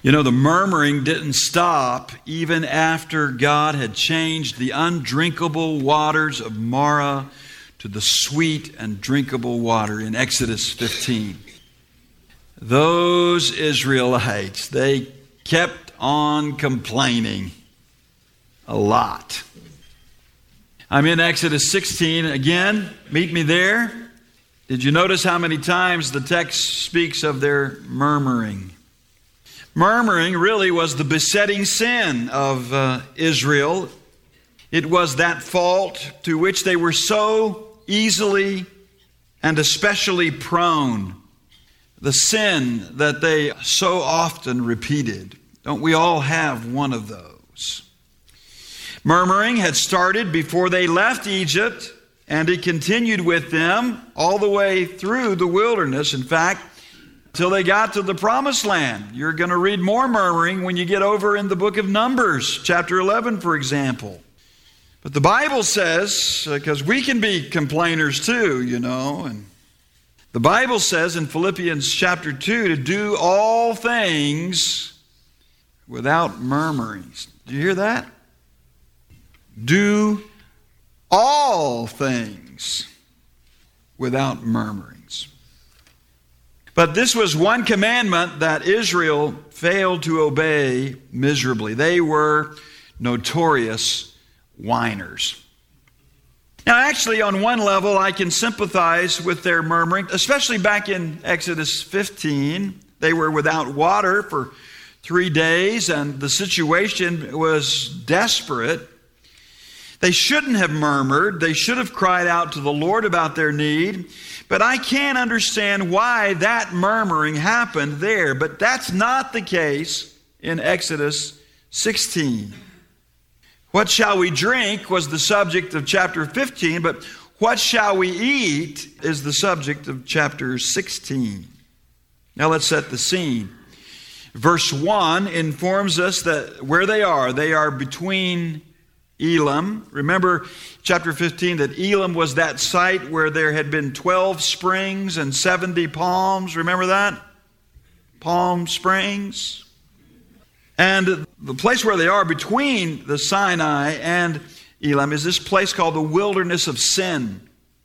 You know, the murmuring didn't stop even after God had changed the undrinkable waters of Marah to the sweet and drinkable water in Exodus 15. Those Israelites, they kept on complaining a lot. I'm in Exodus 16 again. Meet me there. Did you notice how many times the text speaks of their murmuring? Murmuring really was the besetting sin of Israel. It was that fault to which they were so easily and especially prone. The sin that they so often repeated. Don't we all have one of those? Murmuring had started before they left Egypt, and it continued with them all the way through the wilderness. In fact, till they got to the promised land. You're going to read more murmuring when you get over in the book of Numbers, chapter 11, for example. But the Bible says, because we can be complainers too, you know, and the Bible says in Philippians chapter 2 to do all things without murmurings. Do you hear that? Do all things without murmurings. But this was one commandment that Israel failed to obey miserably. They were notorious whiners. Now, actually, on one level, I can sympathize with their murmuring, especially back in Exodus 15. They were without water for 3 days, and the situation was desperate. They shouldn't have murmured. They should have cried out to the Lord about their need. But I can't understand why that murmuring happened there. But that's not the case in Exodus 16. What shall we drink was the subject of chapter 15, but what shall we eat is the subject of chapter 16. Now let's set the scene. Verse 1 informs us that where they are between Elim. Remember chapter 15 that Elim was that site where there had been 12 springs and 70 palms. Remember that? Palm Springs. And the place where they are between the Sinai and Elim is this place called the Wilderness of Sin.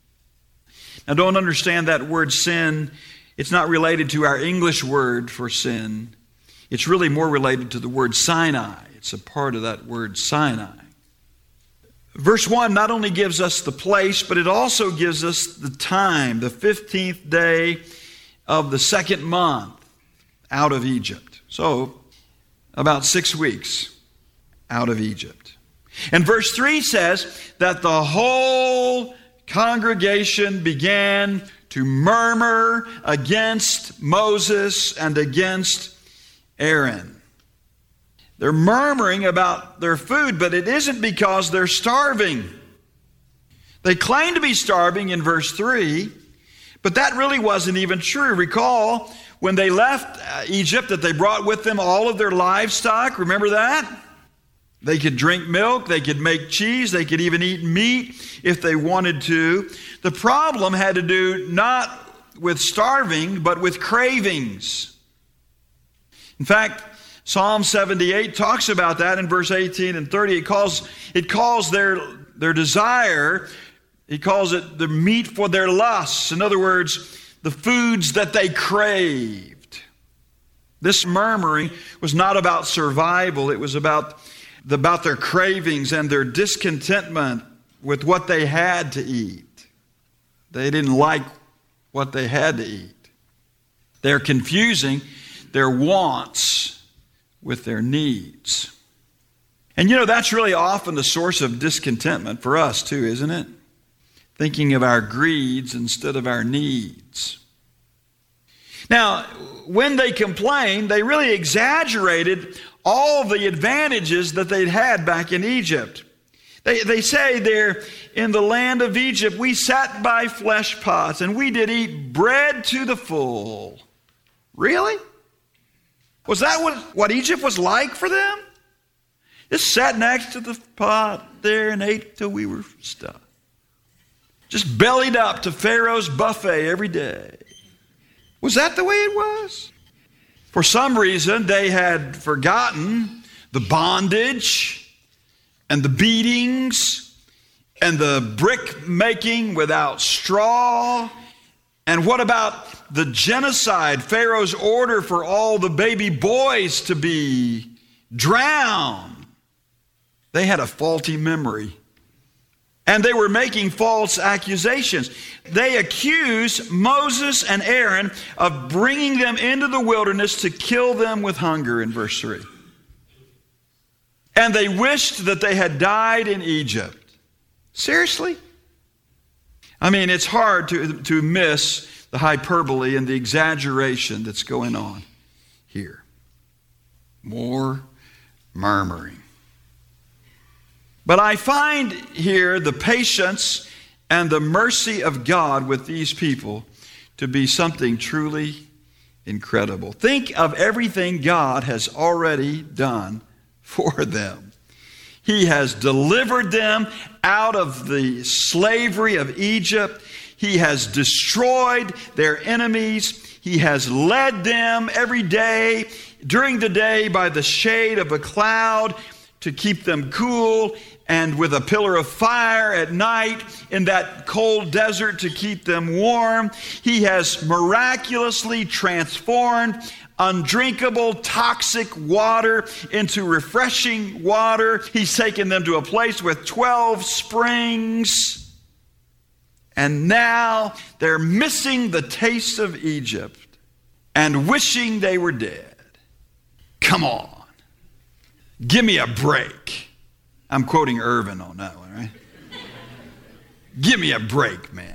Now don't understand that word sin. It's not related to our English word for sin. It's really more related to the word Sinai. It's a part of that word Sinai. Verse 1 not only gives us the place, but it also gives us the time, the 15th day of the second month out of Egypt. So, about 6 weeks out of Egypt. And verse 3 says that the whole congregation began to murmur against Moses and against Aaron. They're murmuring about their food, but it isn't because they're starving. They claim to be starving in verse 3, but that really wasn't even true. Recall when they left Egypt that they brought with them all of their livestock. Remember that? They could drink milk, they could make cheese, they could even eat meat if they wanted to. The problem had to do not with starving, but with cravings. In fact, Psalm 78 talks about that in verse 18 and 30. It calls their desire, he calls it the meat for their lusts. In other words, the foods that they craved. This murmuring was not about survival. It was about their cravings and their discontentment with what they had to eat. They didn't like what they had to eat. They're confusing their wants with their needs. And you know, that's really often the source of discontentment for us too, isn't it? Thinking of our greeds instead of our needs. Now, when they complained, they really exaggerated all the advantages that they'd had back in Egypt. They say there, in the land of Egypt, we sat by flesh pots and we did eat bread to the full. Really? Was that what Egypt was like for them? Just sat next to the pot there and ate till we were stuffed. Just bellied up to Pharaoh's buffet every day. Was that the way it was? For some reason, they had forgotten the bondage and the beatings and the brick making without straw. And what about the genocide, Pharaoh's order for all the baby boys to be drowned? They had a faulty memory. And they were making false accusations. They accused Moses and Aaron of bringing them into the wilderness to kill them with hunger in verse 3. And they wished that they had died in Egypt. Seriously? I mean, it's hard to miss the hyperbole and the exaggeration that's going on here. More murmuring. But I find here the patience and the mercy of God with these people to be something truly incredible. Think of everything God has already done for them. He has delivered them out of the slavery of Egypt. He has destroyed their enemies. He has led them every day, during the day, by the shade of a cloud to keep them cool, and with a pillar of fire at night in that cold desert to keep them warm. He has miraculously transformed undrinkable, toxic water into refreshing water. He's taken them to a place with 12 springs. And now they're missing the taste of Egypt and wishing they were dead. Come on. Give me a break. I'm quoting Irvin on that one, right? Give me a break, man.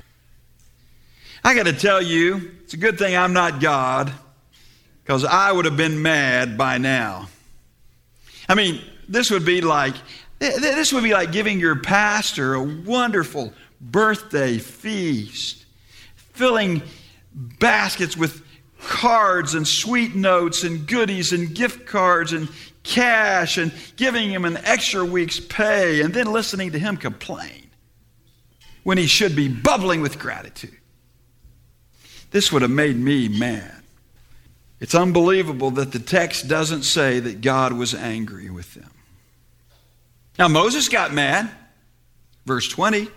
I got to tell you, it's a good thing I'm not God, because I would have been mad by now. I mean, this would be like giving your pastor a wonderful birthday feast, filling baskets with cards and sweet notes and goodies and gift cards and cash, and giving him an extra week's pay, and then listening to him complain when he should be bubbling with gratitude. This would have made me mad. It's unbelievable that the text doesn't say that God was angry with them. Now, Moses got mad. Verse 20.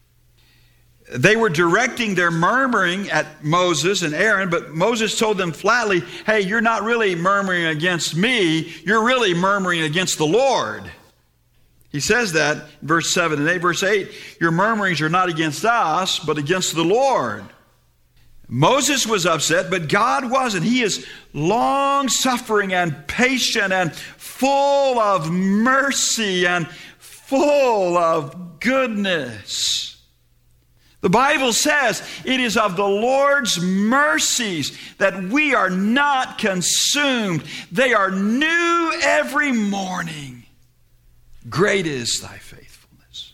They were directing their murmuring at Moses and Aaron, but Moses told them flatly, hey, you're not really murmuring against me, you're really murmuring against the Lord. He says that in verse 7 and 8. Verse 8, your murmurings are not against us, but against the Lord. Moses was upset, but God wasn't. He is long-suffering and patient and full of mercy and full of goodness. The Bible says it is of the Lord's mercies that we are not consumed. They are new every morning. Great is thy faithfulness.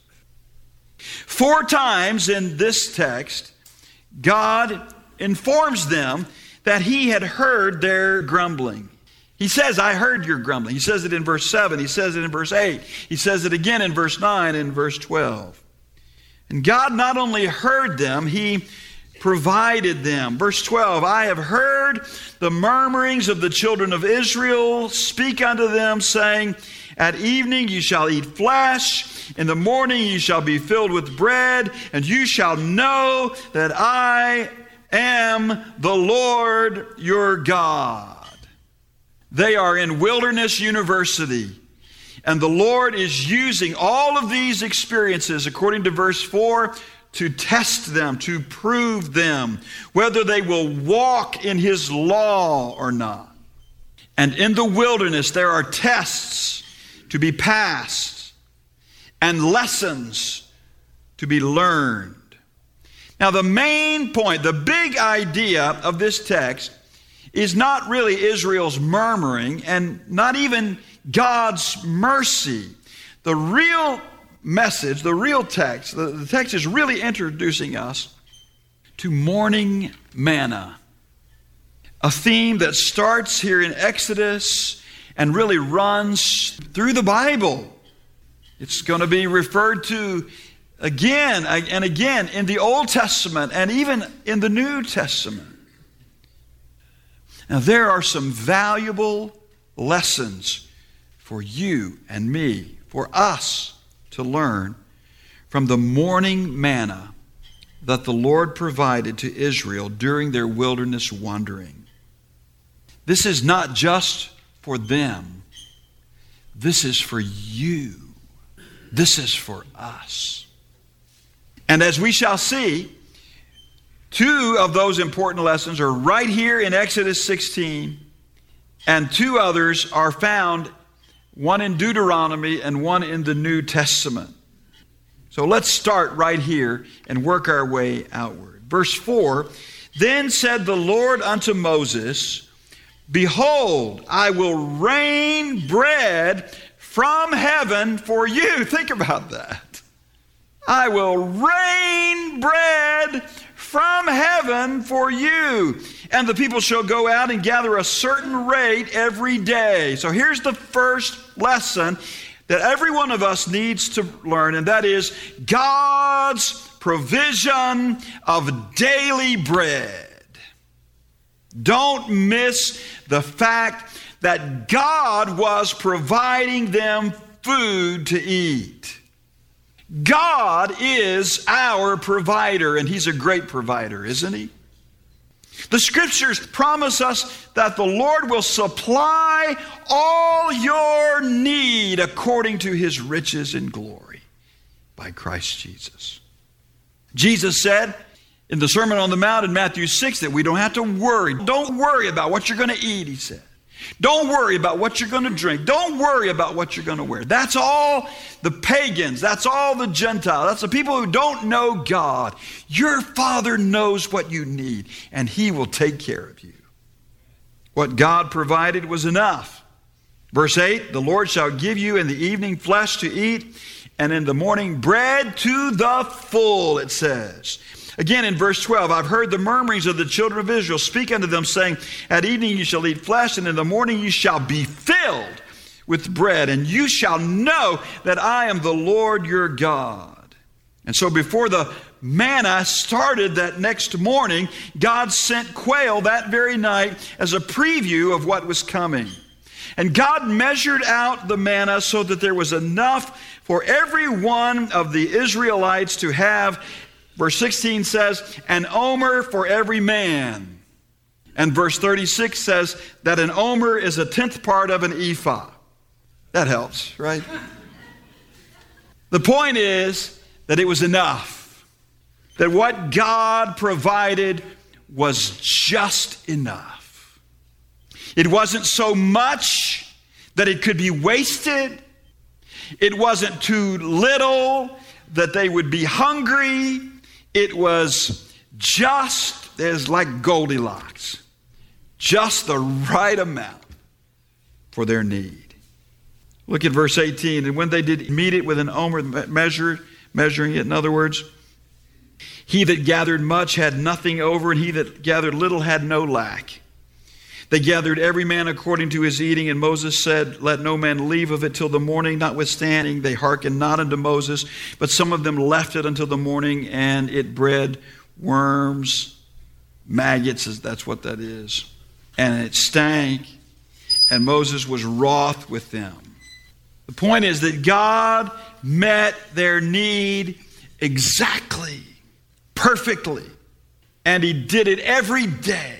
4 times in this text, God informs them that he had heard their grumbling. He says, I heard your grumbling. He says it in verse 7. He says it in verse 8. He says it again in verse 9 and verse 12. And God not only heard them, he provided them. Verse 12, I have heard the murmurings of the children of Israel. Speak unto them, saying, at evening you shall eat flesh, in the morning you shall be filled with bread, and you shall know that I am the Lord your God. They are in Wilderness University. And the Lord is using all of these experiences, according to verse 4, to test them, to prove them, whether they will walk in his law or not. And in the wilderness, there are tests to be passed and lessons to be learned. Now, the main point, the big idea of this text is not really Israel's murmuring and not even God's mercy. The real message, the real text, the text is really introducing us to morning manna, a theme that starts here in Exodus and really runs through the Bible. It's going to be referred to again and again in the Old Testament and even in the New Testament. Now, there are some valuable lessons for you and me, for us to learn from the morning manna that the Lord provided to Israel during their wilderness wandering. This is not just for them. This is for you. This is for us. And as we shall see, two of those important lessons are right here in Exodus 16, and two others are found, one in Deuteronomy and one in the New Testament. So let's start right here and work our way outward. Verse 4, then said the Lord unto Moses, behold, I will rain bread from heaven for you. Think about that. I will rain bread from heaven for you. And the people shall go out and gather a certain rate every day. So here's the first lesson that every one of us needs to learn, and that is God's provision of daily bread. Don't miss the fact that God was providing them food to eat. God is our provider, and He's a great provider, isn't He? The Scriptures promise us that the Lord will supply all your need according to His riches and glory by Christ Jesus. Jesus said in the Sermon on the Mount in Matthew 6 that we don't have to worry. Don't worry about what you're going to eat, He said. Don't worry about what you're going to drink. Don't worry about what you're going to wear. That's all the pagans. That's all the Gentiles. That's the people who don't know God. Your Father knows what you need, and He will take care of you. What God provided was enough. Verse 8, the Lord shall give you in the evening flesh to eat, and in the morning bread to the full, it says. Again, in verse 12, I've heard the murmurings of the children of Israel. Speak unto them, saying, at evening you shall eat flesh, and in the morning you shall be filled with bread, and you shall know that I am the Lord your God. And so before the manna started that next morning, God sent quail that very night as a preview of what was coming. And God measured out the manna so that there was enough for every one of the Israelites to have. Verse 16 says, an omer for every man. And verse 36 says that an omer is a 10th part of an ephah. That helps, right? The point is that it was enough. That what God provided was just enough. It wasn't so much that it could be wasted. It wasn't too little that they would be hungry. It was just as like Goldilocks, just the right amount for their need. Look at verse 18. And when they did meet it with an omer measuring it, in other words, he that gathered much had nothing over, and he that gathered little had no lack. They gathered every man according to his eating, and Moses said, let no man leave of it till the morning. Notwithstanding, they hearkened not unto Moses, but some of them left it until the morning, and it bred worms, maggots, that's what that is. And it stank, and Moses was wroth with them. The point is that God met their need exactly, perfectly, and He did it every day.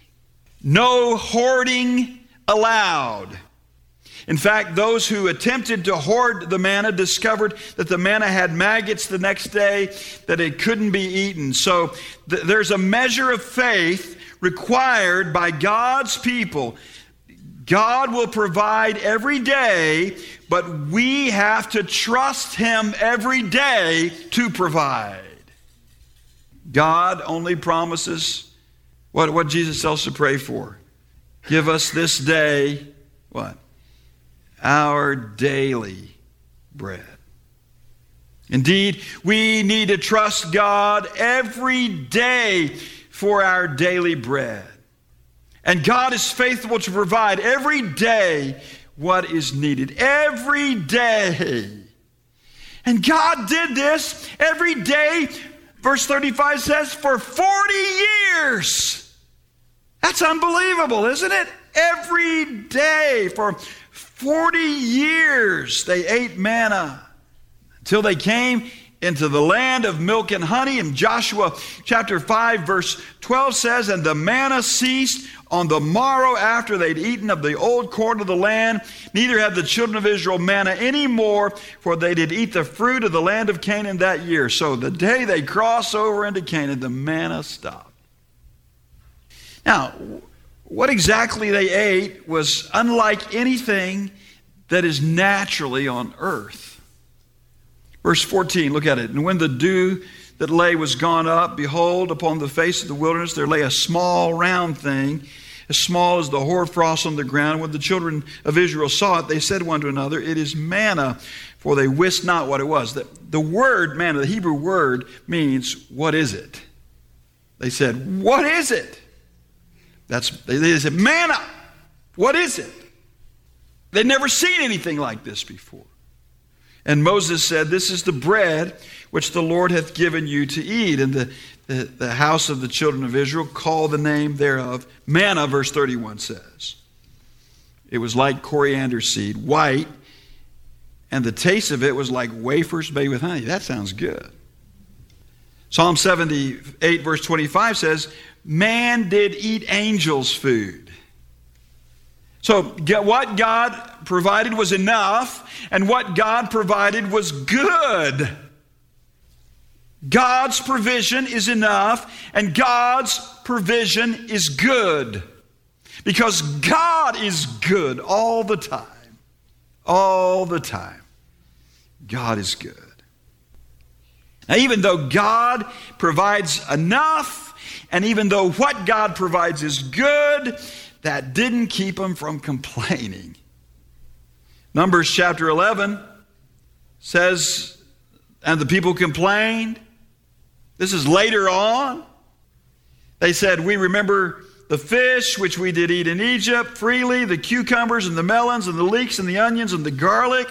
No hoarding allowed. In fact, those who attempted to hoard the manna discovered that the manna had maggots the next day, that it couldn't be eaten. So there's a measure of faith required by God's people. God will provide every day, but we have to trust Him every day to provide. God only promises what Jesus tells us to pray for. Give us this day, what? Our daily bread. Indeed, we need to trust God every day for our daily bread. And God is faithful to provide every day what is needed. Every day. And God did this every day, verse 35 says, for 40 years. That's unbelievable, isn't it? Every day for 40 years they ate manna until they came into the land of milk and honey. And Joshua chapter 5 verse 12 says, and the manna ceased on the morrow after they'd eaten of the old corn of the land. Neither had the children of Israel manna any more, for they did eat the fruit of the land of Canaan that year. So the day they crossed over into Canaan, the manna stopped. Now, what exactly they ate was unlike anything that is naturally on earth. Verse 14, look at it. And when the dew that lay was gone up, behold, upon the face of the wilderness there lay a small round thing, as small as the hoarfrost on the ground. When the children of Israel saw it, they said one to another, it is manna, for they wist not what it was. The word manna, the Hebrew word, means, what is it? They said, what is it? They said, manna, what is it? They'd never seen anything like this before. And Moses said, this is the bread which the Lord hath given you to eat. And the house of the children of Israel called the name thereof manna, verse 31 says. It was like coriander seed, white, and the taste of it was like wafers made with honey. That sounds good. Psalm 78 verse 25 says, man did eat angels' food. So what God provided was enough, and what God provided was good. God's provision is enough, and God's provision is good. Because God is good all the time. All the time. God is good. Now, even though God provides enough, and even though what God provides is good, that didn't keep them from complaining. Numbers chapter 11 says, and the people complained. This is later on. They said, we remember the fish which we did eat in Egypt freely, the cucumbers and the melons and the leeks and the onions and the garlic.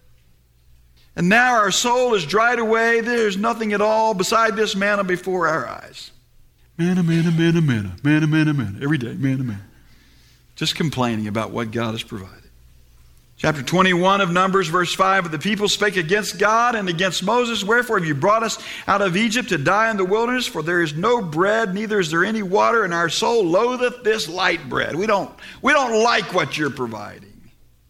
And now our soul is dried away. There's nothing at all beside this manna before our eyes. Manna, manna, manna, manna, manna, manna, manna. Every day, manna, manna. Just complaining about what God has provided. Chapter 21 of Numbers, verse 5, but the people spake against God and against Moses, wherefore have you brought us out of Egypt to die in the wilderness? For there is no bread, neither is there any water, and our soul loatheth this light bread. We don't like what you're providing.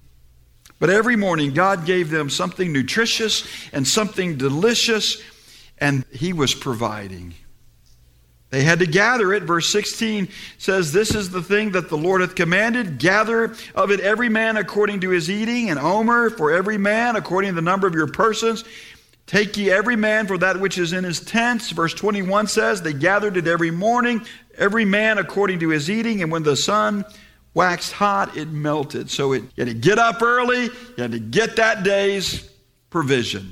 But every morning God gave them something nutritious and something delicious, and He was providing. They had to gather it. Verse 16 says, this is the thing that the Lord hath commanded. Gather of it every man according to his eating, an omer for every man according to the number of your persons. Take ye every man for that which is in his tents. Verse 21 says, they gathered it every morning, every man according to his eating. And when the sun waxed hot, it melted. So you had to get up early. You had to get that day's provision.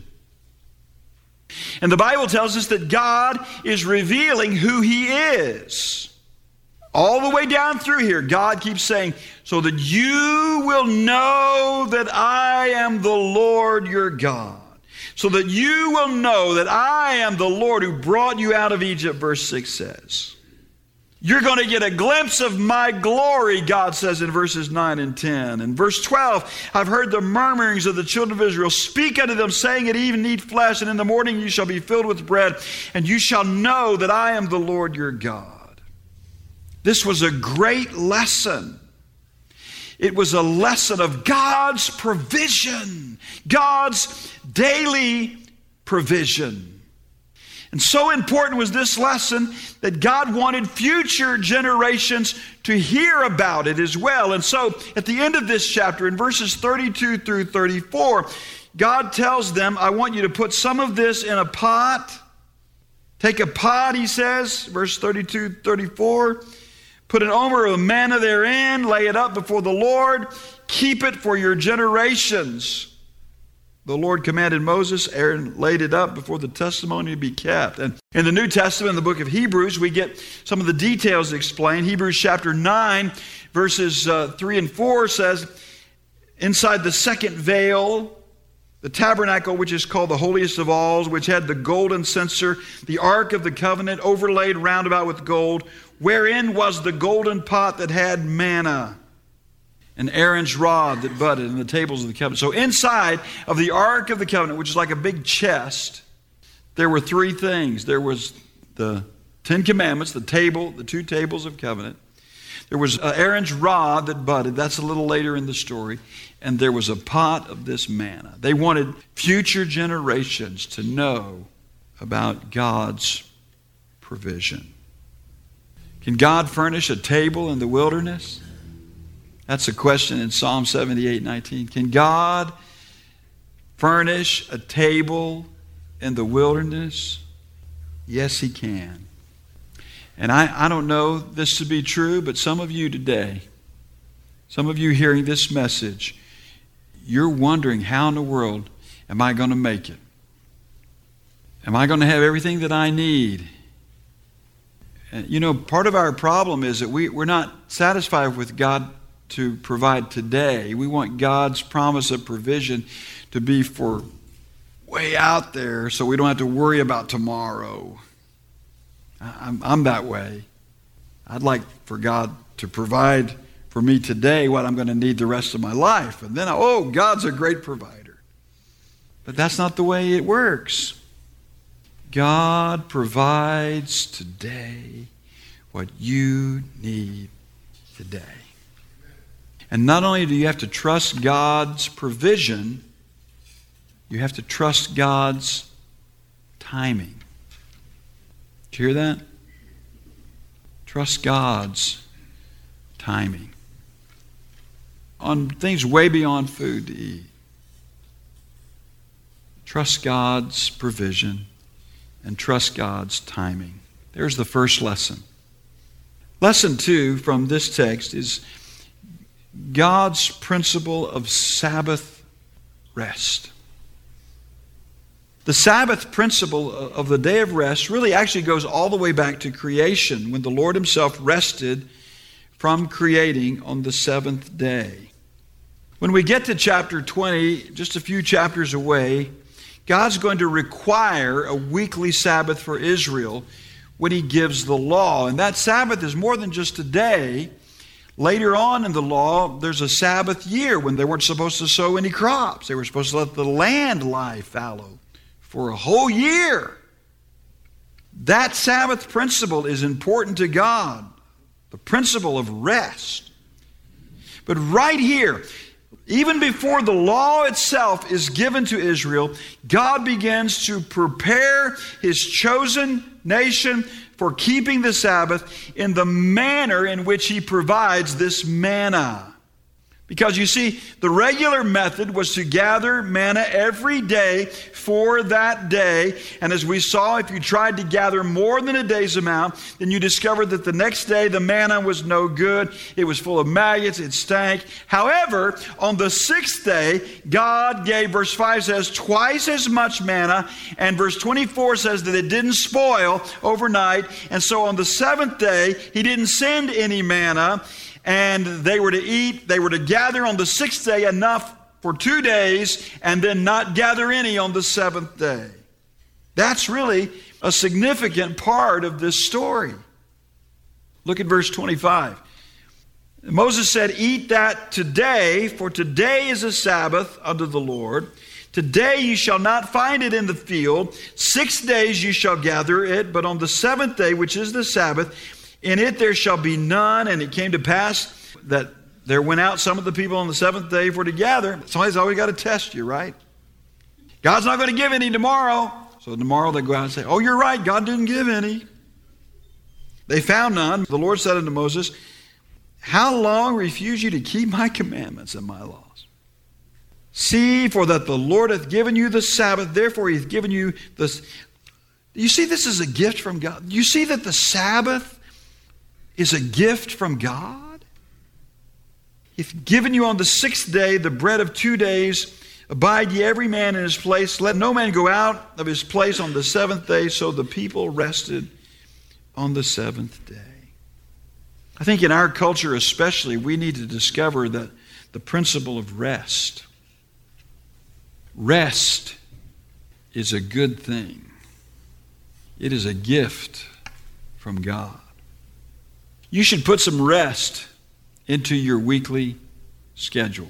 And the Bible tells us that God is revealing who He is. All the way down through here, God keeps saying, so that you will know that I am the Lord your God. So that you will know that I am the Lord who brought you out of Egypt, verse 6 says. You're going to get a glimpse of my glory, God says in verses 9 and 10. And verse 12, I've heard the murmurings of the children of Israel. Speak unto them, saying, at even eat flesh, and in the morning you shall be filled with bread, and you shall know that I am the Lord your God. This was a great lesson. It was a lesson of God's provision, God's daily provision. And so important was this lesson that God wanted future generations to hear about it as well. And so at the end of this chapter, in verses 32 through 34, God tells them, I want you to put some of this in a pot. Take a pot, He says, verse 32, 34. Put an omer of manna therein, lay it up before the Lord. Keep it for your generations. The Lord commanded Moses, Aaron laid it up before the testimony to be kept. And in the New Testament, in the book of Hebrews, we get some of the details explained. Hebrews chapter 9, verses 3 and 4 says, inside the second veil, The tabernacle, which is called the holiest of all, which had the golden censer, the ark of the covenant overlaid round about with gold, wherein was the golden pot that had manna, and Aaron's rod that budded, and the tables of the covenant. So inside of the ark of the covenant, which is like a big chest, there were three things. There was the Ten Commandments, the table, the two tables of covenant. There was Aaron's rod that budded. That's a little later in the story. And there was a pot of this manna. They wanted future generations to know about God's provision. Can God furnish a table in the wilderness? That's a question in Psalm 78:19. Can God furnish a table in the wilderness? Yes, He can. And I don't know this to be true, but some of you today, some of you hearing this message, you're wondering, how in the world am I going to make it? Am I going to have everything that I need? And, you know, part of our problem is that we're not satisfied with God to provide today. We want God's promise of provision to be for way out there so we don't have to worry about tomorrow. I'm that way. I'd like for God to provide for me today what I'm going to need the rest of my life. And then, God's a great provider. But that's not the way it works. God provides today what you need today. And not only do you have to trust God's provision, you have to trust God's timing. Did you hear that? Trust God's timing on things way beyond food to eat. Trust God's provision and trust God's timing. There's the first lesson. Lesson 2 from this text is God's principle of Sabbath rest. The Sabbath principle of the day of rest really actually goes all the way back to creation, when the Lord Himself rested from creating on the seventh day. When we get to chapter 20, just a few chapters away, God's going to require a weekly Sabbath for Israel when He gives the law. And that Sabbath is more than just a day. Later on in the law, there's a Sabbath year when they weren't supposed to sow any crops. They were supposed to let the land lie fallow for a whole year. That Sabbath principle is important to God, the principle of rest. But right here, even before the law itself is given to Israel, God begins to prepare His chosen nation for keeping the Sabbath in the manner in which He provides this manna. Because you see, the regular method was to gather manna every day for that day. And as we saw, if you tried to gather more than a day's amount, then you discovered that the next day the manna was no good. It was full of maggots. It stank. However, on the sixth day, God gave, verse 5 says, twice as much manna. And verse 24 says that it didn't spoil overnight. And so on the seventh day, He didn't send any manna. And they were to eat, they were to gather on the sixth day enough for 2 days, and then not gather any on the seventh day. That's really a significant part of this story. Look at verse 25. Moses said, eat that today, for today is a Sabbath unto the Lord. Today you shall not find it in the field. 6 days you shall gather it, but on the seventh day, which is the Sabbath, in it there shall be none. And it came to pass that there went out some of the people on the seventh day for to gather. Somebody's always got to test you, right? God's not going to give any tomorrow. So tomorrow they go out and say, oh, you're right, God didn't give any. They found none. The Lord said unto Moses, how long refuse you to keep my commandments and my laws? See, for that the Lord hath given you the Sabbath, therefore He hath given you this. You see, this is a gift from God. You see that the Sabbath is a gift from God. He's given you on the sixth day the bread of 2 days. Abide ye every man in his place. Let no man go out of his place on the seventh day. So the people rested on the seventh day. I think in our culture especially, we need to discover that the principle of rest. Rest is a good thing. It is a gift from God. You should put some rest into your weekly schedule.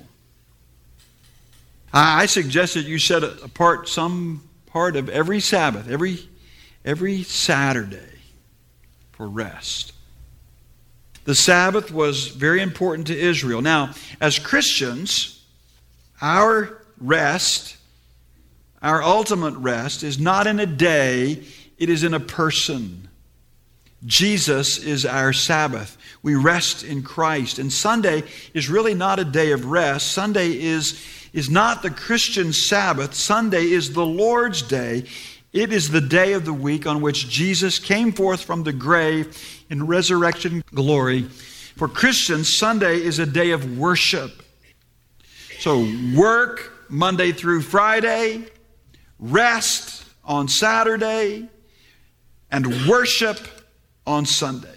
I suggest that you set apart some part of every Sabbath, every Saturday for rest. The Sabbath was very important to Israel. Now, as Christians, our rest, our ultimate rest, is not in a day, it is in a person. Jesus is our Sabbath. We rest in Christ. And Sunday is really not a day of rest. Sunday is not the Christian Sabbath. Sunday is the Lord's day. It is the day of the week on which Jesus came forth from the grave in resurrection glory. For Christians, Sunday is a day of worship. So work Monday through Friday, rest on Saturday, and worship on Sunday.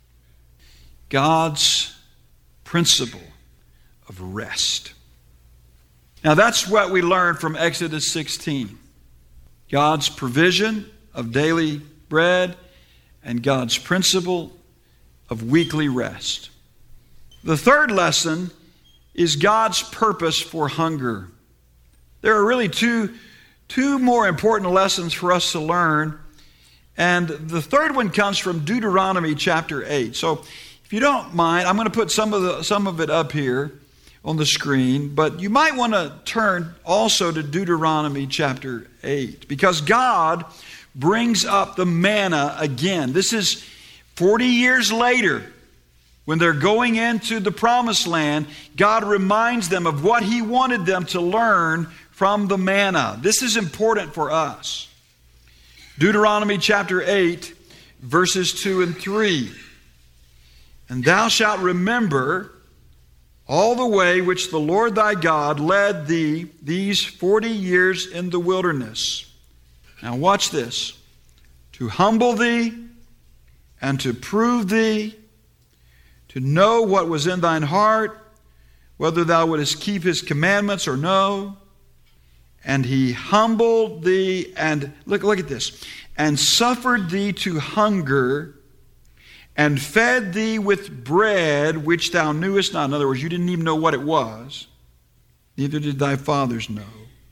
God's principle of rest. Now that's what we learned from Exodus 16. God's provision of daily bread and God's principle of weekly rest. The third lesson is God's purpose for hunger. There are really two more important lessons for us to learn. And the third one comes from Deuteronomy chapter 8. So if you don't mind, I'm going to put some of it up here on the screen, but you might want to turn also to Deuteronomy chapter 8, because God brings up the manna again. This is 40 years later. When they're going into the promised land, God reminds them of what He wanted them to learn from the manna. This is important for us. Deuteronomy chapter 8, verses 2 and 3. And thou shalt remember all the way which the Lord thy God led thee these 40 years in the wilderness. Now watch this. To humble thee and to prove thee, to know what was in thine heart, whether thou wouldest keep His commandments or no. And He humbled thee, and look at this, and suffered thee to hunger, and fed thee with bread which thou knewest not. In other words, you didn't even know what it was. Neither did thy fathers know.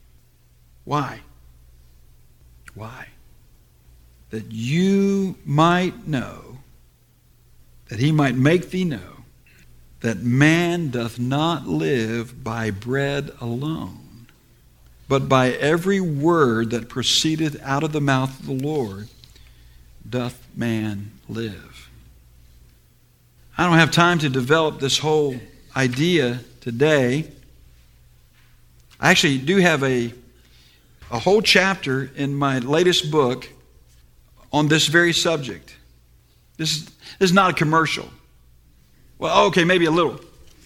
Why? Why? That you might know, that He might make thee know, that man doth not live by bread alone, but by every word that proceedeth out of the mouth of the Lord doth man live. I don't have time to develop this whole idea today. I actually do have a whole chapter in my latest book on this very subject. This is not a commercial. Well, okay, maybe a little.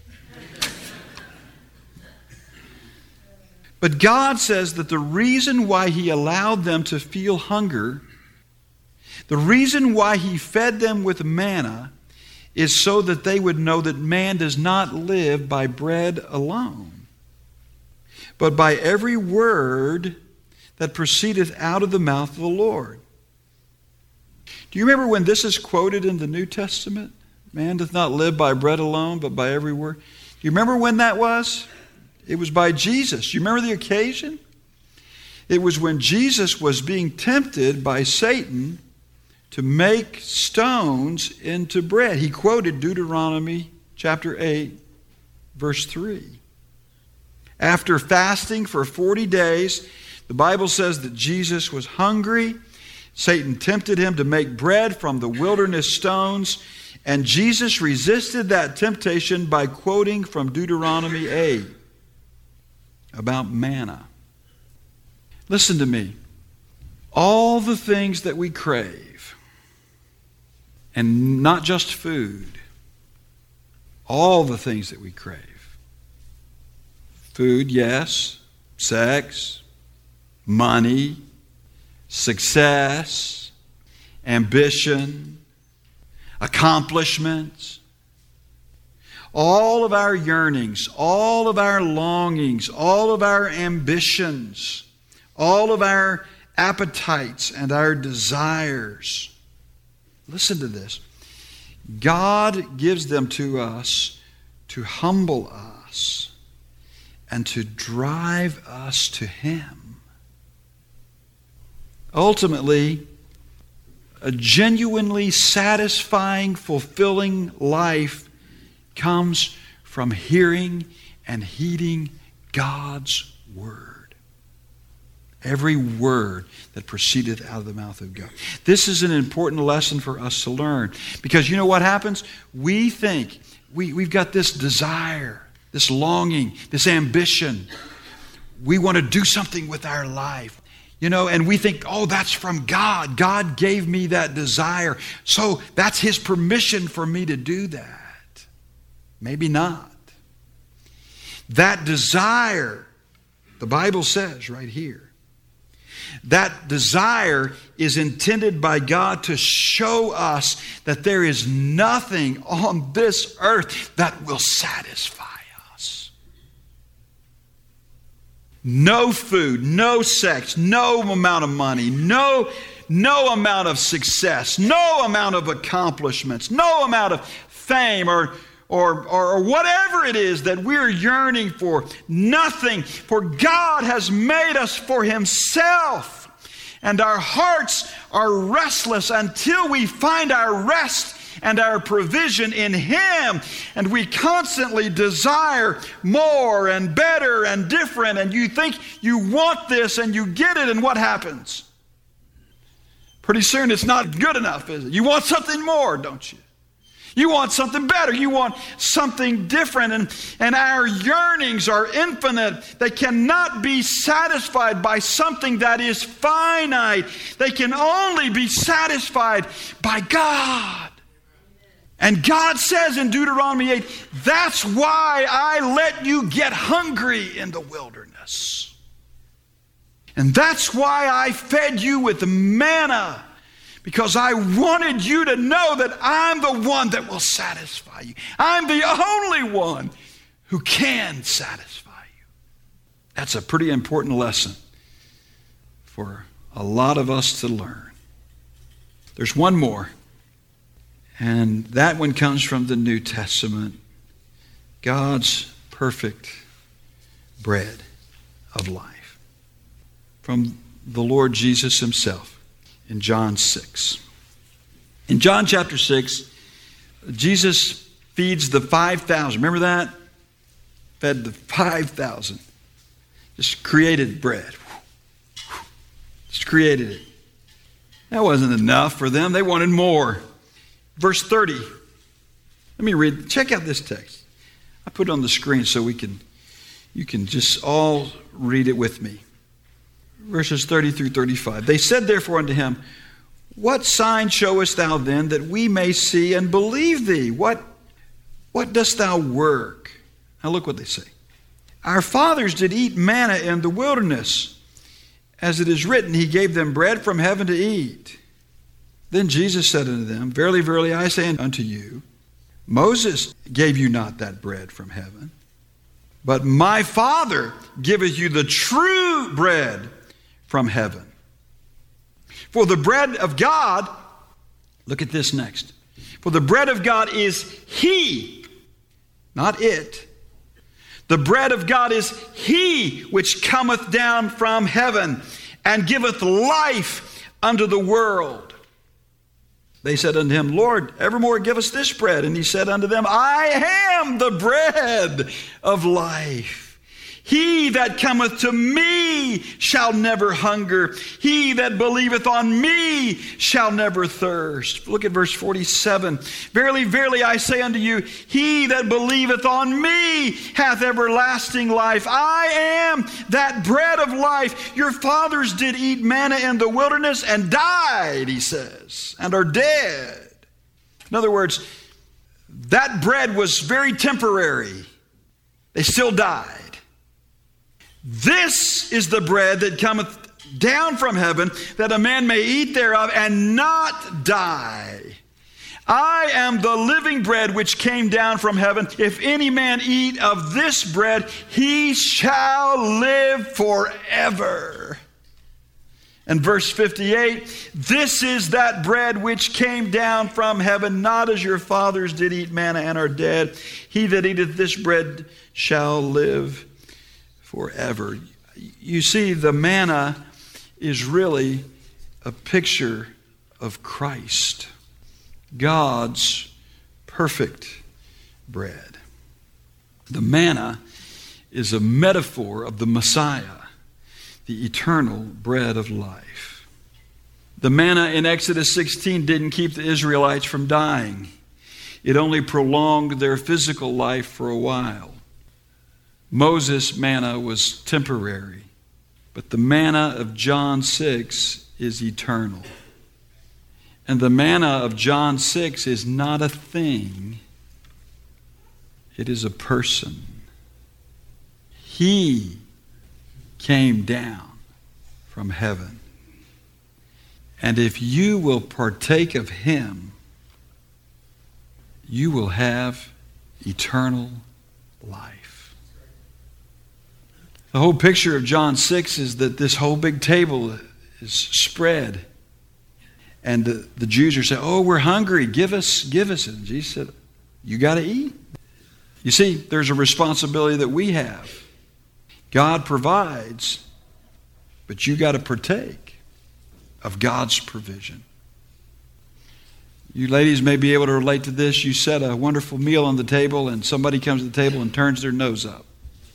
But God says that the reason why He allowed them to feel hunger, the reason why He fed them with manna, is so that they would know that man does not live by bread alone, but by every word that proceedeth out of the mouth of the Lord. Do you remember when this is quoted in the New Testament? Man doth not live by bread alone, but by every word. Do you remember when that was? It was by Jesus. Do you remember the occasion? It was when Jesus was being tempted by Satan to make stones into bread. He quoted Deuteronomy chapter 8, verse 3. After fasting for 40 days, the Bible says that Jesus was hungry. Satan tempted Him to make bread from the wilderness stones, and Jesus resisted that temptation by quoting from Deuteronomy 8 about manna. Listen to me. All the things that we crave, and not just food, all the things that we crave. Food, yes. Sex, money, success, ambition, accomplishments. all of our yearnings, all of our longings, all of our ambitions, all of our appetites and our desires. Listen to this. God gives them to us to humble us and to drive us to Him. Ultimately, a genuinely satisfying, fulfilling life comes from hearing and heeding God's Word. Every word that proceedeth out of the mouth of God. This is an important lesson for us to learn. Because you know what happens? We think we've got this desire, this longing, this ambition. We want to do something with our life. And we think, oh, that's from God. God gave me that desire. So that's His permission for me to do that. Maybe not. That desire, the Bible says right here, that desire is intended by God to show us that there is nothing on this earth that will satisfy us. No food, no sex, no amount of money, no amount of success, no amount of accomplishments, no amount of fame or whatever it is that we're yearning for. Nothing. For God has made us for Himself. And our hearts are restless until we find our rest and our provision in Him. And we constantly desire more and better and different. And you think you want this and you get it, and what happens? Pretty soon it's not good enough, is it? You want something more, don't you? You want something better. You want something different. And our yearnings are infinite. They cannot be satisfied by something that is finite. They can only be satisfied by God. And God says in Deuteronomy 8, that's why I let you get hungry in the wilderness. And that's why I fed you with manna. Because I wanted you to know that I'm the one that will satisfy you. I'm the only one who can satisfy you. That's a pretty important lesson for a lot of us to learn. There's one more, and that one comes from the New Testament. God's perfect bread of life. From the Lord Jesus Himself. In John 6. In John chapter 6, Jesus feeds the 5,000. Remember that? Fed the 5,000. Just created bread. Just created it. That wasn't enough for them. They wanted more. Verse 30. Let me read. Check out this text. I put it on the screen so you can just all read it with me. Verses 30 through 35. They said therefore unto Him, what sign showest thou then that we may see and believe thee? What dost thou work? Now look what they say. Our fathers did eat manna in the wilderness. As it is written, He gave them bread from heaven to eat. Then Jesus said unto them, verily, verily, I say unto you, Moses gave you not that bread from heaven, but my Father giveth you the true bread from heaven. For the bread of God, look at this next. For the bread of God is He, not it. The bread of God is He which cometh down from heaven and giveth life unto the world. They said unto Him, Lord, evermore give us this bread. And He said unto them, I am the bread of life. He that cometh to me shall never hunger. He that believeth on me shall never thirst. Look at verse 47. Verily, verily, I say unto you, he that believeth on me hath everlasting life. I am that bread of life. Your fathers did eat manna in the wilderness and died, He says, and are dead. In other words, that bread was very temporary. They still died. This is the bread that cometh down from heaven, that a man may eat thereof and not die. I am the living bread which came down from heaven. If any man eat of this bread, he shall live forever. And verse 58, this is that bread which came down from heaven, not as your fathers did eat manna and are dead. He that eateth this bread shall live forever. You see, the manna is really a picture of Christ, God's perfect bread. The manna is a metaphor of the Messiah, the eternal bread of life. The manna in Exodus 16 didn't keep the Israelites from dying. It only prolonged their physical life for a while. Moses' manna was temporary, but the manna of John 6 is eternal. And the manna of John 6 is not a thing. It is a person. He came down from heaven. And if you will partake of Him, you will have eternal life. The whole picture of John 6 is that this whole big table is spread. And the Jews are saying, oh, we're hungry. Give us. And Jesus said, you got to eat. You see, there's a responsibility that we have. God provides, but you got to partake of God's provision. You ladies may be able to relate to this. You set a wonderful meal on the table and somebody comes to the table and turns their nose up.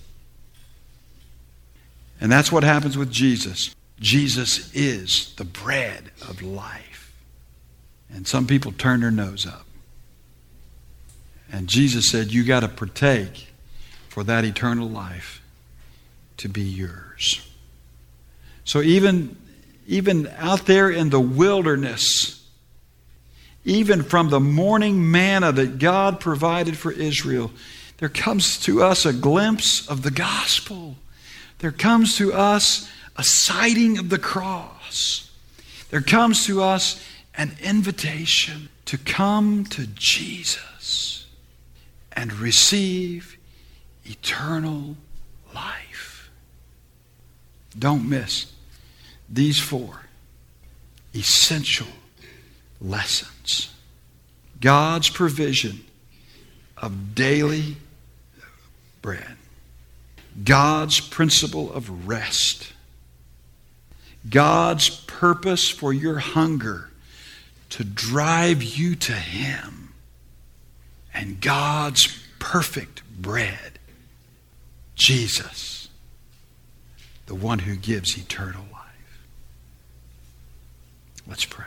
And that's what happens with Jesus. Jesus is the bread of life. And some people turn their nose up. And Jesus said, you got to partake for that eternal life to be yours. So even out there in the wilderness, even from the morning manna that God provided for Israel, there comes to us a glimpse of the gospel. There comes to us a sighting of the cross. There comes to us an invitation to come to Jesus and receive eternal life. Don't miss these 4 essential lessons. God's provision of daily bread. God's principle of rest. God's purpose for your hunger to drive you to Him. And God's perfect bread, Jesus, the one who gives eternal life. Let's pray.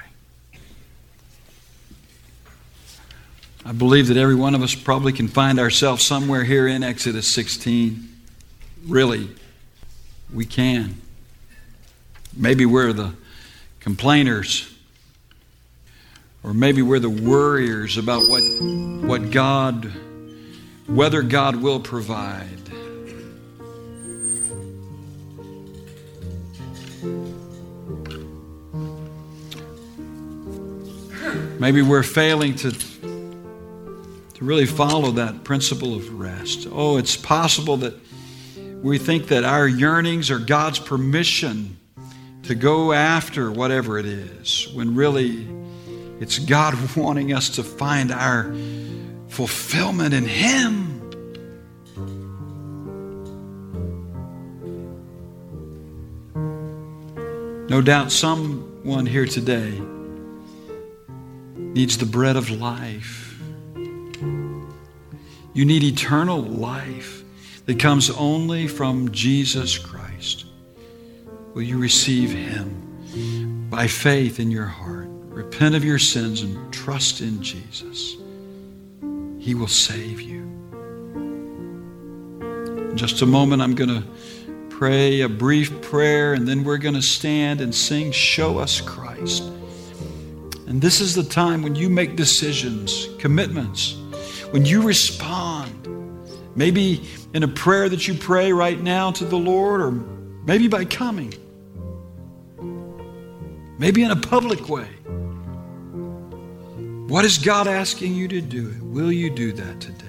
I believe that every one of us probably can find ourselves somewhere here in Exodus 16. Really, we can. Maybe we're the complainers. Or maybe we're the worriers about whether God will provide. Maybe we're failing to really follow that principle of rest. Oh, it's possible that we think that our yearnings are God's permission to go after whatever it is, when really it's God wanting us to find our fulfillment in Him. No doubt someone here today needs the bread of life. You need eternal life that comes only from Jesus Christ. Will you receive Him by faith in your heart? Repent of your sins and trust in Jesus. He will save you. In just a moment, I'm going to pray a brief prayer, and then we're going to stand and sing, Show Us Christ. And this is the time when you make decisions, commitments, when you respond, maybe in a prayer that you pray right now to the Lord, or maybe by coming, maybe in a public way. What is God asking you to do? Will you do that today?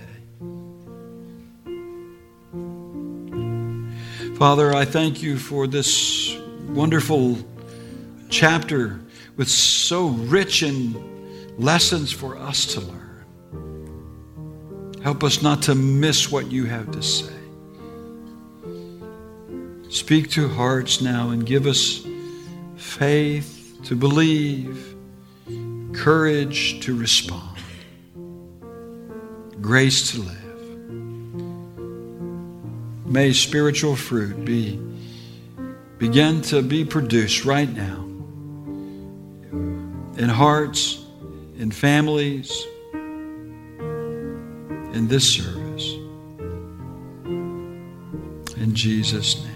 Father, I thank you for this wonderful chapter with so rich in lessons for us to learn. Help us not to miss what you have to say. Speak to hearts now and give us faith to believe, courage to respond, grace to live. May spiritual fruit begin to be produced right now in hearts, in families, in this service. In Jesus' name.